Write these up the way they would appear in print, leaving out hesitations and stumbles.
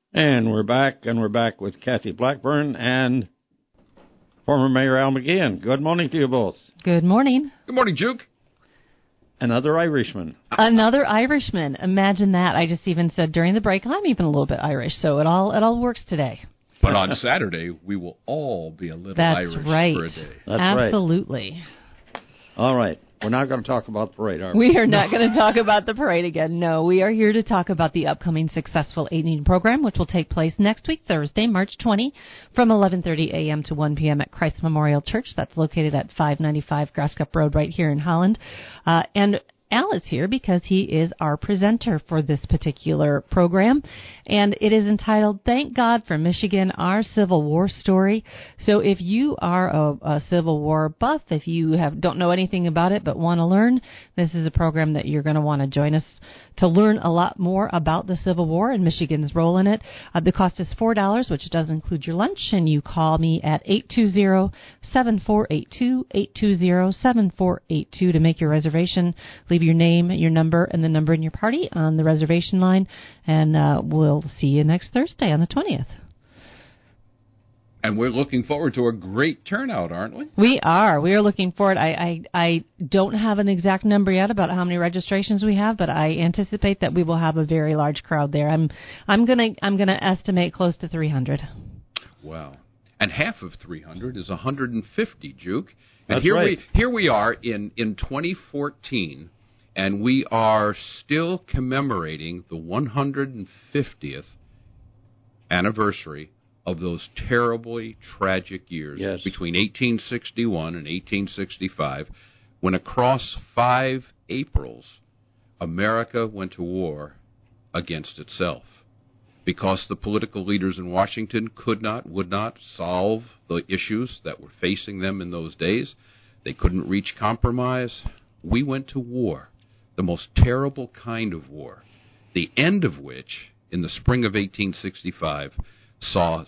And we're back with Kathy Blackburn and former Mayor Al McGeehan. Good morning to you both. Good morning. Good morning, Juke. Another Irishman. Another Irishman. Imagine that. I just even said during the break, I'm even a little bit Irish, so it all works today. But on Saturday, we will all be a little Irish right. for a day. That's Absolutely. Right. All right. We're not going to talk about the parade, are we? We are not going to talk about the parade again. No, we are here to talk about the upcoming Successful Aging program, which will take place next week, Thursday, March 20, from 11:30 a.m. to 1 p.m. at Christ Memorial Church. That's located at 595 Grasscup Road right here in Holland. And Al is here because he is our presenter for this particular program, and it is entitled Thank God for Michigan, Our Civil War Story. So if you are a Civil War buff, if you don't know anything about it but want to learn, this is a program that you're going to want to join us to learn a lot more about the Civil War and Michigan's role in it. The cost is $4, which does include your lunch, and you call me at 820-7482, 820-7482 to make your reservation. Leave your name, your number, and the number in your party on the reservation line, and we'll see you next Thursday on the 20th. And we're looking forward to a great turnout, aren't we? We are. We are looking forward. I don't have an exact number yet about how many registrations we have, but I anticipate that we will have a very large crowd there. I'm gonna estimate close to 300. Wow. And half of 300 is 150, Juke. And That's right. Here we are in 2014, and we are still commemorating the 150th anniversary of those terribly tragic years between 1861 and 1865, when across 5 Aprils, America went to war against itself. Because the political leaders in Washington would not solve the issues that were facing them in those days. They couldn't reach compromise. We went to war, the most terrible kind of war, the end of which, in the spring of 1865, saw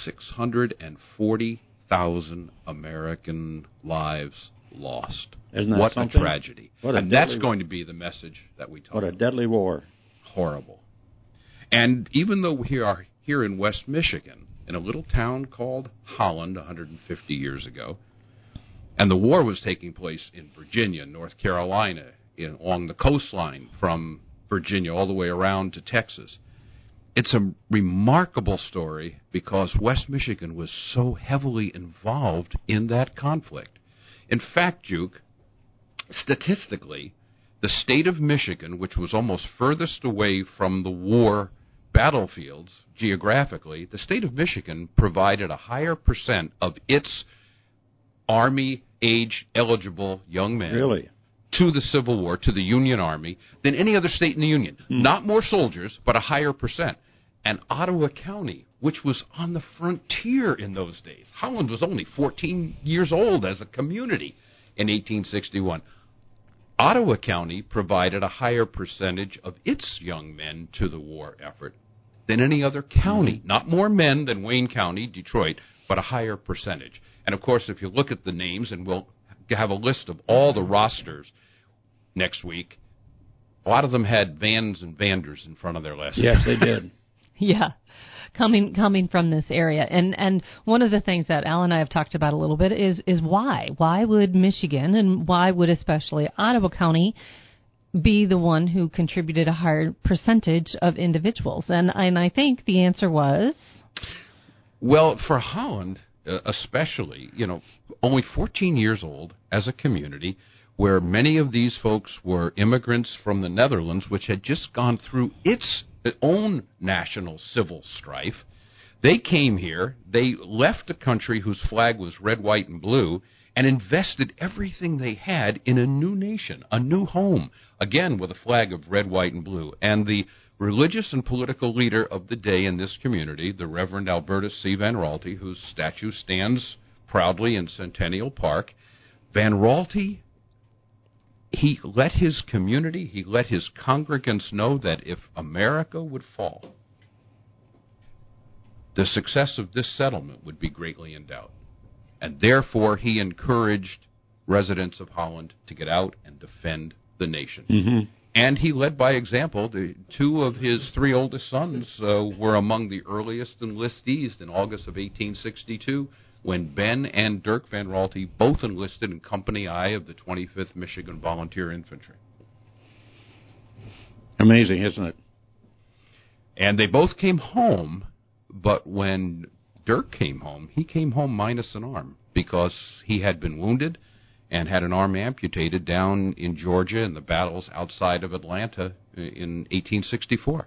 640,000 American lives lost. Isn't that what something? A tragedy. And that's going to be the message that we talk about. What a deadly war. Horrible. And even though we are here in West Michigan, in a little town called Holland 150 years ago, and the war was taking place in Virginia, North Carolina, along the coastline from Virginia all the way around to Texas, it's a remarkable story because West Michigan was so heavily involved in that conflict. In fact, Juke, statistically, the state of Michigan, which was almost furthest away from the war battlefields geographically, the state of Michigan provided a higher percent of its Army-age-eligible young men to the Civil War, to the Union Army, than any other state in the Union. Not more soldiers, but a higher percent. And Ottawa County, which was on the frontier in those days. Holland was only 14 years old as a community in 1861. Ottawa County provided a higher percentage of its young men to the war effort than any other county. Not more men than Wayne County, Detroit, but a higher percentage. And, of course, if you look at the names, and we'll have a list of all the rosters next week, a lot of them had Vans and Vanders in front of their last name. Yes, they did. Yeah, coming from this area. And one of the things that Al and I have talked about a little bit is why. Why would Michigan, and why would especially Ottawa County, be the one who contributed a higher percentage of individuals? And I think the answer was... Well, for Holland especially, only 14 years old as a community, where many of these folks were immigrants from the Netherlands, which had just gone through its own national civil strife. They came here, they left a country whose flag was red, white, and blue, and invested everything they had in a new nation, a new home, again with a flag of red, white, and blue. And the religious and political leader of the day in this community, the Reverend Albertus C. Van Raalte, whose statue stands proudly in Centennial Park, Van Raalte, he let his community, he let his congregants know that if America would fall, the success of this settlement would be greatly in doubt. And therefore, he encouraged residents of Holland to get out and defend the nation. And he led by example. Two of his three oldest sons were among the earliest enlistees in August of 1862, when Ben and Dirk Van Raalte both enlisted in Company I of the 25th Michigan Volunteer Infantry. Amazing, isn't it? And they both came home, but when Dirk came home, he came home minus an arm because he had been wounded and had an arm amputated down in Georgia in the battles outside of Atlanta in 1864.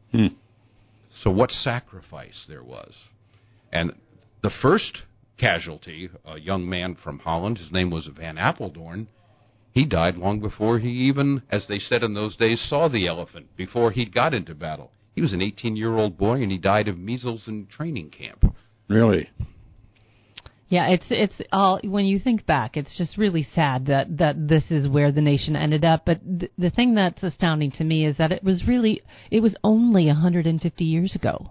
So what sacrifice there was. And the first casualty, a young man from Holland, his name was Van Apeldoorn, he died long before he even, as they said in those days, saw the elephant, before he got into battle. He was an 18-year-old boy, and he died of measles in training camp. Really? Yeah, it's all, when you think back, it's just really sad that this is where the nation ended up. But the thing that's astounding to me is that it was only 150 years ago.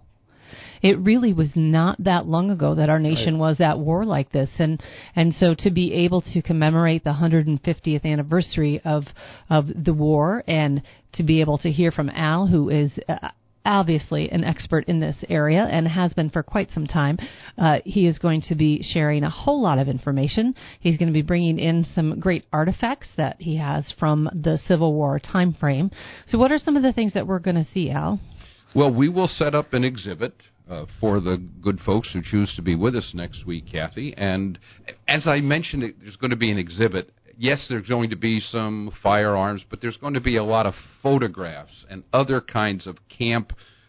It really was not that long ago that our nation was at war like this. And so to be able to commemorate the 150th anniversary of the war, and to be able to hear from Al, who is obviously an expert in this area and has been for quite some time. He is going to be sharing a whole lot of information. He's going to be bringing in some great artifacts that he has from the Civil War time frame. So what are some of the things that we're going to see, Al? Well, we will set up an exhibit for the good folks who choose to be with us next week, Kathy. And as I mentioned, there's going to be an exhibit. Yes, there's going to be some firearms, but there's going to be a lot of photographs and other kinds of camp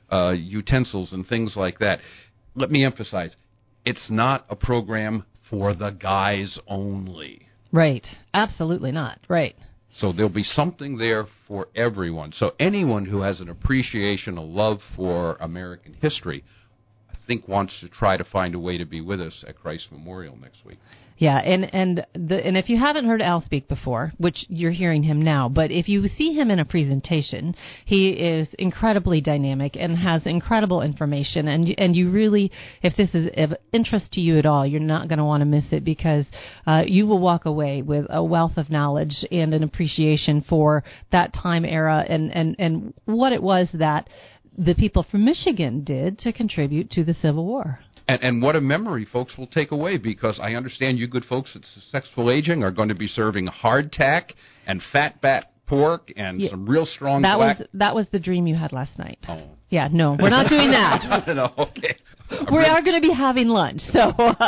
utensils and things like that. Let me emphasize, it's not a program for the guys only. Right. Absolutely not. Right. So there'll be something there for everyone. So anyone who has an appreciation, a love for American history, I think wants to try to find a way to be with us at Christ Memorial next week. Yeah, and if you haven't heard Al speak before, which you're hearing him now, but if you see him in a presentation, he is incredibly dynamic and has incredible information. And you really, if this is of interest to you at all, you're not going to want to miss it, because you will walk away with a wealth of knowledge and an appreciation for that time era and what it was that the people from Michigan did to contribute to the Civil War. And what a memory folks will take away, because I understand you good folks at Successful Aging are going to be serving hardtack and fat bat pork and some real strong black... That was the dream you had last night. Oh. Yeah, no, we're not doing that. No, okay. We are going to be having lunch, so...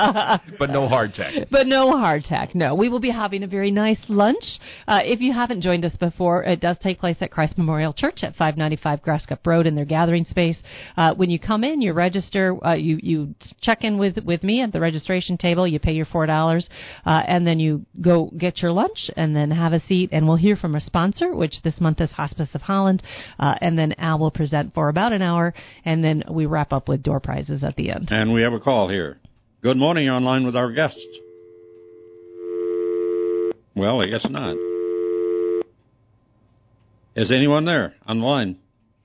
But no hardtack. But no hardtack, no. We will be having a very nice lunch. If you haven't joined us before, it does take place at Christ Memorial Church at 595 Grasscup Road in their gathering space. When you come in, you register, you check in with me at the registration table, you pay your $4, and then you go get your lunch and then have a seat, and we'll hear from a sponsor, which this month is Hospice of Holland, and then Al will present for about an hour, and then we wrap up with door prizes at the end. And we have a call here. Good morning, you're online with our guests. Well, I guess not. Is anyone there on the line?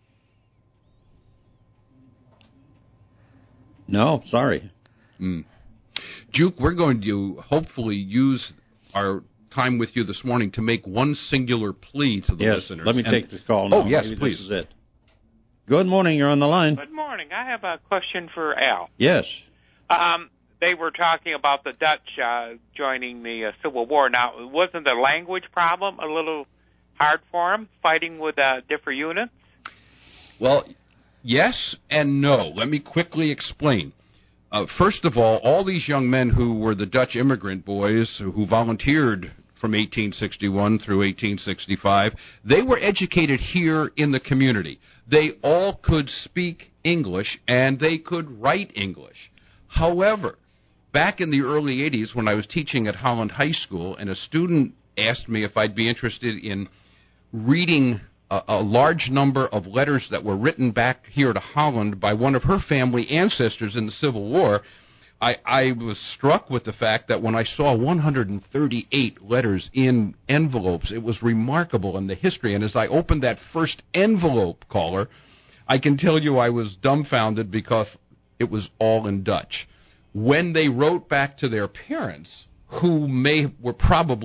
No, sorry. Juke, we're going to hopefully use our time with you this morning to make one singular plea to the listeners. Let me take this call now. Oh, yes, Maybe please. This is it. Good morning, you're on the line. Good morning. I have a question for Al. Yes. They were talking about the Dutch joining the Civil War. Now, wasn't the language problem a little hard for them, fighting with different units? Well, yes and no. Let me quickly explain. First of all these young men who were the Dutch immigrant boys who volunteered from 1861 through 1865, they were educated here in the community. They all could speak English, and they could write English. However, back in the early 80s when I was teaching at Holland High School, and a student asked me if I'd be interested in reading a large number of letters that were written back here to Holland by one of her family ancestors in the Civil War, I was struck with the fact that when I saw 138 letters in envelopes, it was remarkable in the history. And as I opened that first envelope, caller, I can tell you I was dumbfounded because it was all in Dutch. When they wrote back to their parents, who were probably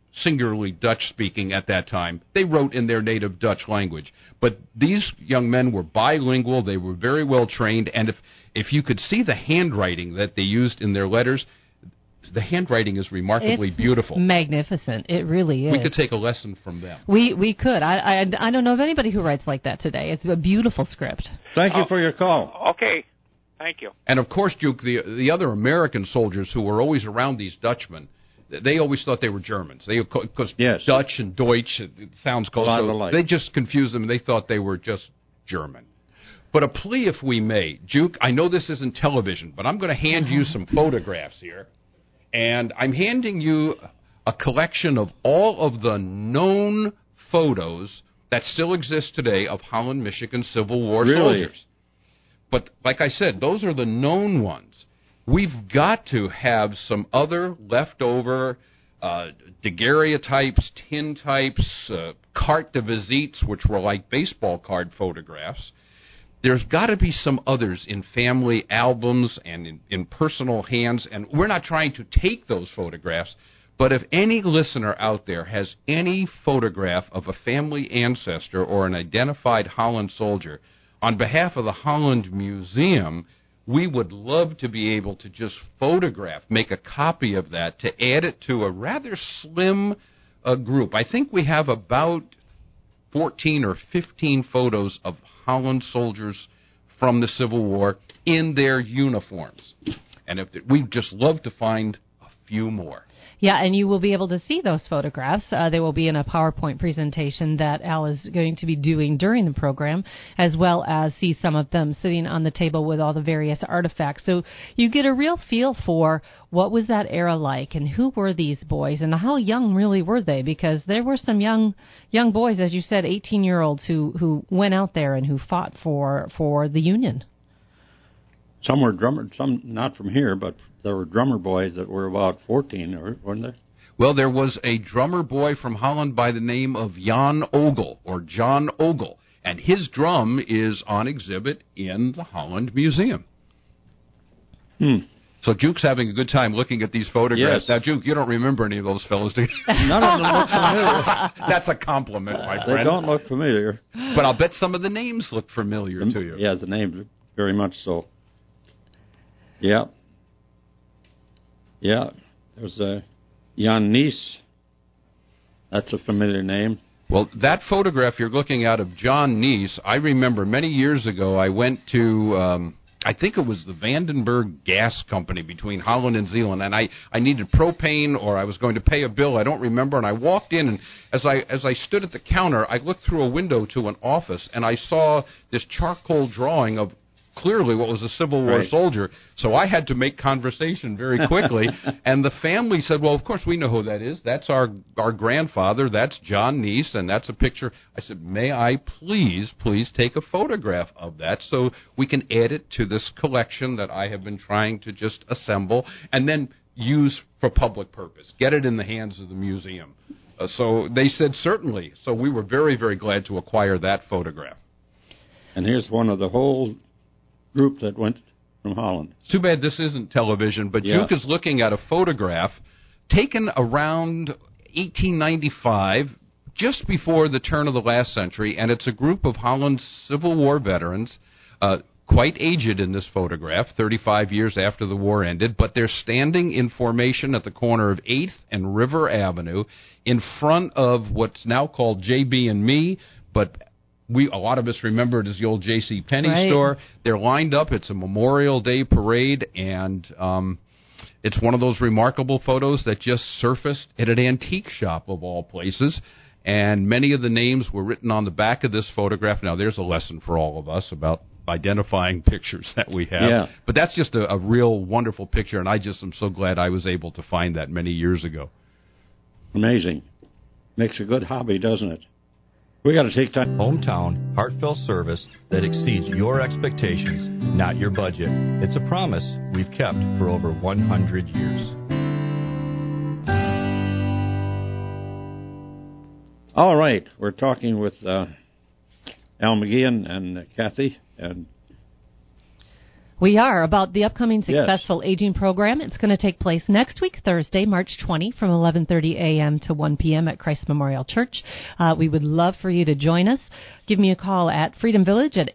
singularly Dutch-speaking at that time. They wrote in their native Dutch language. But these young men were bilingual. They were very well trained. And if you could see the handwriting that they used in their letters, the handwriting is remarkably beautiful. Magnificent. It really is. We could take a lesson from them. We could. I don't know of anybody who writes like that today. It's a beautiful script. Thank you for your call. Okay. Thank you. And, of course, Duke, the other American soldiers who were always around these Dutchmen, they always thought they were Germans. Because Dutch and Deutsch, it sounds close. So they just confused them. They thought they were just German. But a plea, if we may. Duke, I know this isn't television, but I'm going to hand you some photographs here. And I'm handing you a collection of all of the known photos that still exist today of Holland, Michigan Civil War soldiers. But like I said, those are the known ones. We've got to have some other leftover daguerreotypes, tin types, carte de visites, which were like baseball card photographs. There's got to be some others in family albums and in personal hands, and we're not trying to take those photographs, but if any listener out there has any photograph of a family ancestor or an identified Holland soldier, on behalf of the Holland Museum, we would love to be able to just make a copy of that, to add it to a rather slim group. I think we have about 14 or 15 photos of Holland soldiers from the Civil War in their uniforms. And we'd just love to find a few more. Yeah, and you will be able to see those photographs. They will be in a PowerPoint presentation that Al is going to be doing during the program, as well as see some of them sitting on the table with all the various artifacts. So you get a real feel for what was that era like and who were these boys and how young really were they, because there were some young boys, as you said, 18-year-olds who went out there and who fought for the Union. Some were drummers, some not from here, but there were drummer boys that were about 14, weren't there? Well, there was a drummer boy from Holland by the name of Jan Ogle, or John Ogle, and his drum is on exhibit in the Holland Museum. So Duke's having a good time looking at these photographs. Yes. Now, Duke, you don't remember any of those fellows, do you? None of them look familiar. That's a compliment, my friend. They don't look familiar. But I'll bet some of the names look familiar to you. Yeah, the names very much so. Yeah. Yeah. There's Jan Nies. That's a familiar name. Well, that photograph you're looking at of John Nies, I remember many years ago I went to, I think it was the Vandenberg Gas Company between Holland and Zeeland, and I needed propane or I was going to pay a bill, I don't remember, and I walked in, and as I stood at the counter, I looked through a window to an office, and I saw this charcoal drawing of clearly what was a Civil War soldier, so I had to make conversation very quickly, and the family said, well, of course we know who that is. That's our grandfather. That's John Nies, and that's a picture. I said, may I please take a photograph of that so we can add it to this collection that I have been trying to just assemble and then use for public purpose, get it in the hands of the museum. So they said certainly. So we were very, very glad to acquire that photograph. And here's one of the whole group that went from Holland. Too bad this isn't television, but Duke is looking at a photograph taken around 1895, just before the turn of the last century, and it's a group of Holland's Civil War veterans, quite aged in this photograph, 35 years after the war ended, but they're standing in formation at the corner of 8th and River Avenue in front of what's now called JB&Me, but a lot of us remember it as the old J.C. Penney store. They're lined up. It's a Memorial Day parade, and it's one of those remarkable photos that just surfaced at an antique shop of all places, and many of the names were written on the back of this photograph. Now, there's a lesson for all of us about identifying pictures that we have. Yeah. But that's just a real wonderful picture, and I just am so glad I was able to find that many years ago. Amazing. Makes a good hobby, doesn't it? We got to take time. Hometown, heartfelt service that exceeds your expectations, not your budget. It's a promise we've kept for over 100 years. All right. We're talking with Al McGeehan and Kathy. And We are, about the upcoming Successful Aging program. It's going to take place next week, Thursday, March 20, from 11:30 a.m. to 1 p.m. at Christ Memorial Church. We would love for you to join us. Give me a call at Freedom Village at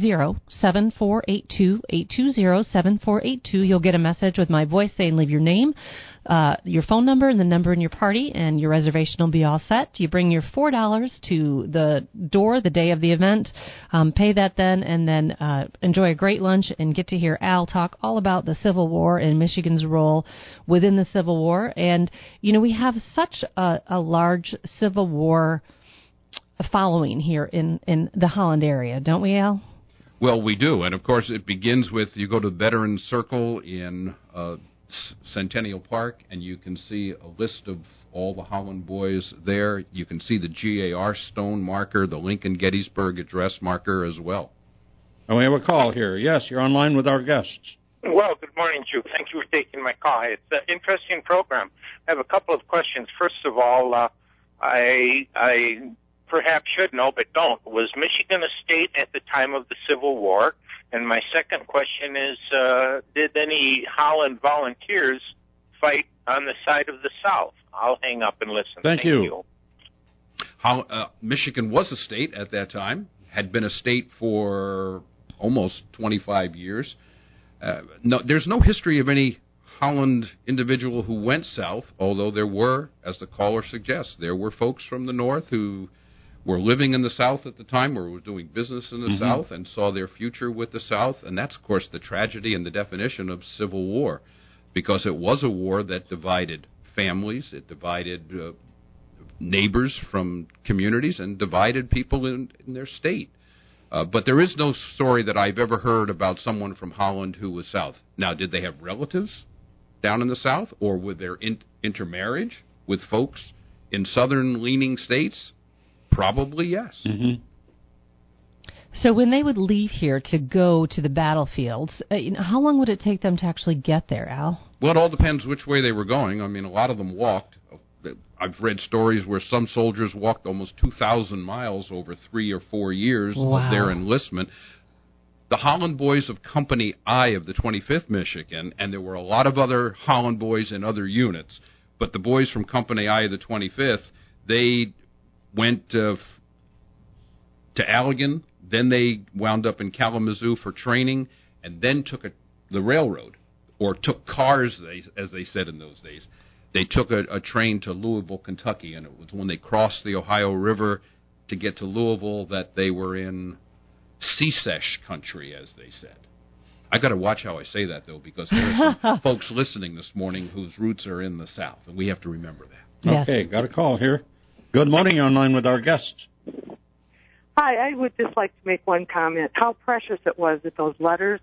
820-7482, 820-7482. You'll get a message with my voice saying leave your name, your phone number, and the number in your party, and your reservation will be all set. You bring your $4 to the door the day of the event, pay that then, and then enjoy a great lunch and get to hear Al talk all about the Civil War and Michigan's role within the Civil War. And, you know, we have such a large Civil War following here in the Holland area, don't we, Al? Well, we do, and of course it begins with, you go to the Veterans Circle in Centennial Park, and you can see a list of all the Holland boys there. You can see the GAR stone marker, the Lincoln Gettysburg Address marker as well. And we have a call here. Yes, you're online with our guests. Well, good morning, Drew. Thank you for taking my call. It's an interesting program. I have a couple of questions. First of all, I perhaps should know, but don't. Was Michigan a state at the time of the Civil War? And my second question is, did any Holland volunteers fight on the side of the South? I'll hang up and listen. Thank you. Michigan was a state at that time, had been a state for almost 25 years. No, there's no history of any Holland individual who went south, although there were, as the caller suggests, there were folks from the north who were living in the South at the time or were doing business in the South and saw their future with the South. And that's, of course, the tragedy and the definition of Civil War, because it was a war that divided families, it divided neighbors from communities, and divided people in their state. But there is no story that I've ever heard about someone from Holland who was South. Now, did they have relatives down in the South, or were there intermarriage with folks in southern-leaning states? Probably yes. Mm-hmm. So when they would leave here to go to the battlefields, how long would it take them to actually get there, Al? Well, it all depends which way they were going. I mean, a lot of them walked. I've read stories where some soldiers walked almost 2,000 miles over 3 or 4 years of their enlistment. The Holland boys of Company I of the 25th Michigan, and there were a lot of other Holland boys in other units, but the boys from Company I of the 25th, they went to Allegan, then they wound up in Kalamazoo for training, and then took the railroad, or took cars, as they said in those days. They took a train to Louisville, Kentucky, and it was when they crossed the Ohio River to get to Louisville that they were in Secesh country, as they said. I got to watch how I say that, though, because there are some folks listening this morning whose roots are in the South, and we have to remember that. Yes. Okay, got a call here. Good morning, online with our guests. Hi, I would just like to make one comment. How precious it was that those letters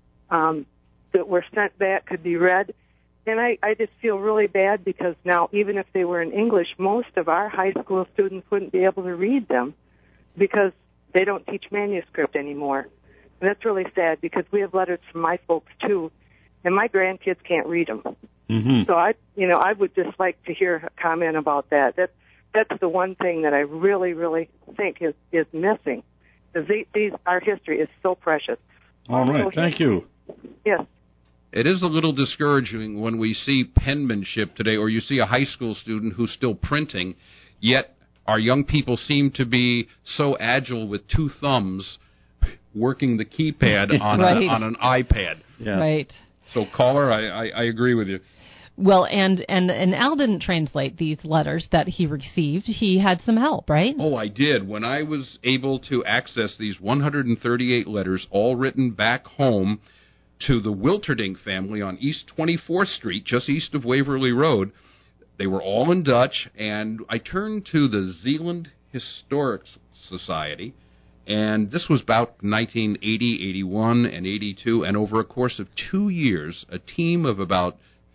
that were sent back could be read. And I just feel really bad because now, even if they were in English, most of our high school students wouldn't be able to read them because they don't teach manuscript anymore. And that's really sad because we have letters from my folks, too, and my grandkids can't read them. Mm-hmm. So I would just like to hear a comment about that. That's the one thing that I really, really think is missing. Our history is so precious. All right, thank you. Yes. It is a little discouraging when we see penmanship today, or you see a high school student who's still printing, yet our young people seem to be so agile with two thumbs working the keypad on an iPad. Yeah. Right. So, caller, I agree with you. Well, and Al didn't translate these letters that he received. He had some help, right? Oh, I did. When I was able to access these 138 letters, all written back home to the Wilterdink family on East 24th Street, just east of Waverly Road, they were all in Dutch, and I turned to the Zeeland Historic Society, and this was about 1980, 81, and 82, and over a course of 2 years, a team of about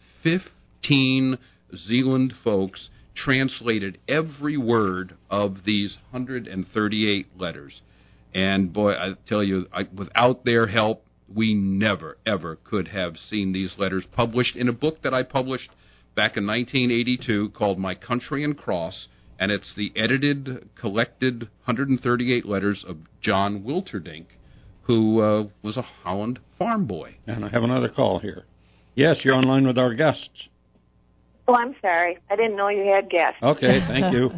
15 Zeeland folks translated every word of these 138 letters. And boy, I tell you, without their help, we never, ever could have seen these letters published in a book that I published back in 1982 called My Country and Cross, and it's the edited, collected 138 letters of John Wilterdink, who was a Holland farm boy. And I have another call here. Yes, you're online with our guests. Oh, I'm sorry. I didn't know you had guests. Okay, thank you.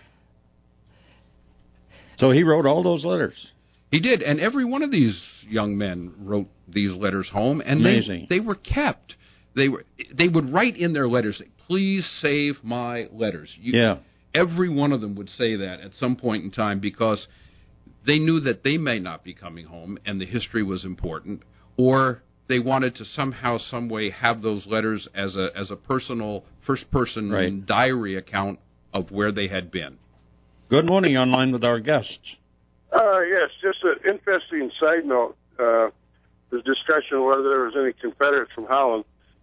So he wrote all those letters. He did, and every one of these young men wrote these letters home, and amazing. They were kept. They would write in their letters, "Please save my letters." Every one of them would say that at some point in time because they knew that they may not be coming home, and the history was important, or they wanted to somehow, some way, have those letters as a personal, first-person diary account of where they had been. Good morning, online with our guests. Yes, just an interesting side note. The discussion whether there was any Confederates from Holland.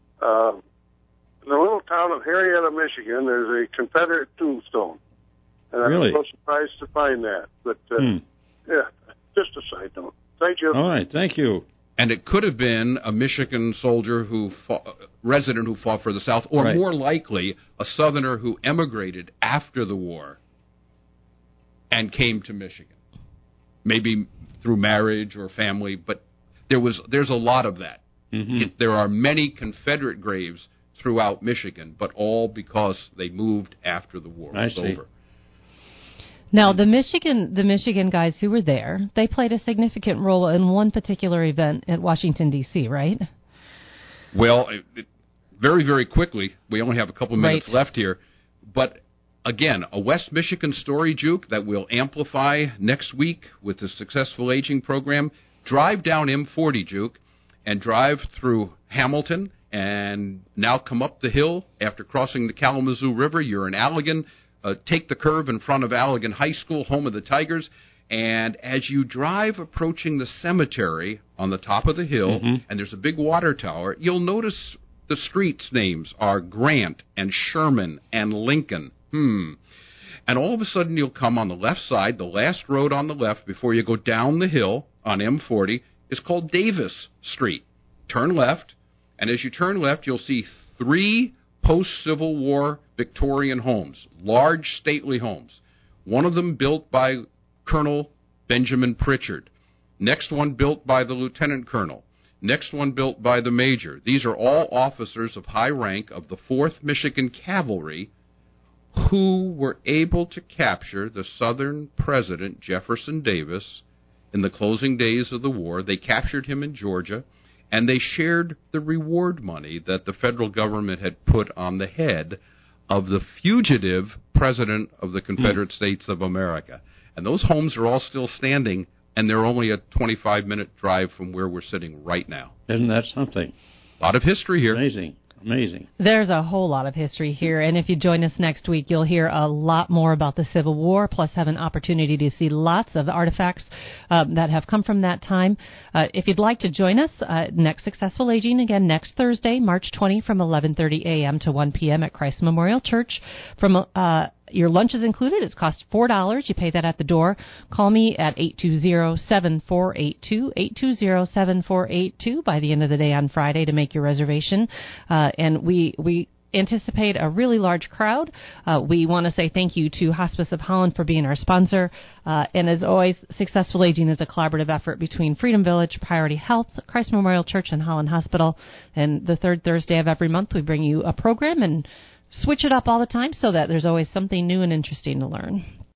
In the little town of Harrietta, Michigan, there's a Confederate tombstone. And really? I was so surprised to find that. But, yeah, just a side note. Thank you. All right, thank you. And it could have been a Michigan soldier resident who fought for the South, or more likely, a Southerner who emigrated after the war and came to Michigan. Maybe through marriage or family, but there's a lot of that. Mm-hmm. There are many Confederate graves throughout Michigan, but all because they moved after the war was over. Now, the Michigan guys who were there, they played a significant role in one particular event at Washington, D.C., right? Well, very, very quickly, we only have a couple of minutes left here, but again, a West Michigan story, Juke, that we'll amplify next week with the Successful Aging Program. Drive down M40, Juke, and drive through Hamilton, and now come up the hill after crossing the Kalamazoo River. You're in Allegan. Take the curve in front of Allegan High School, home of the Tigers, and as you drive approaching the cemetery on the top of the hill, and there's a big water tower, you'll notice the streets' names are Grant and Sherman and Lincoln. And all of a sudden you'll come on the left side, the last road on the left before you go down the hill on M40 is called Davis Street. Turn left, and as you turn left, you'll see 3 post-Civil War Victorian homes, large, stately homes. One of them built by Colonel Benjamin Pritchard. Next one built by the Lieutenant Colonel. Next one built by the Major. These are all officers of high rank of the 4th Michigan Cavalry who were able to capture the Southern President Jefferson Davis in the closing days of the war. They captured him in Georgia, and they shared the reward money that the federal government had put on the head of the fugitive President of the Confederate States of America. And those homes are all still standing, and they're only a 25-minute drive from where we're sitting right now. Isn't that something? A lot of history here. Amazing. There's a whole lot of history here, and if you join us next week, you'll hear a lot more about the Civil War, plus have an opportunity to see lots of artifacts that have come from that time. If you'd like to join us, next Successful Aging, again, next Thursday, March 20, from 11:30 a.m. to 1 p.m. at Christ Memorial Church. Your lunch is included. It's cost $4. You pay that at the door. Call me at 820-7482, 820-7482 by the end of the day on Friday to make your reservation. And we anticipate a really large crowd. We want to say thank you to Hospice of Holland for being our sponsor. And as always, Successful Aging is a collaborative effort between Freedom Village, Priority Health, Christ Memorial Church, and Holland Hospital. And the third Thursday of every month, we bring you a program and switch it up all the time so that there's always something new and interesting to learn.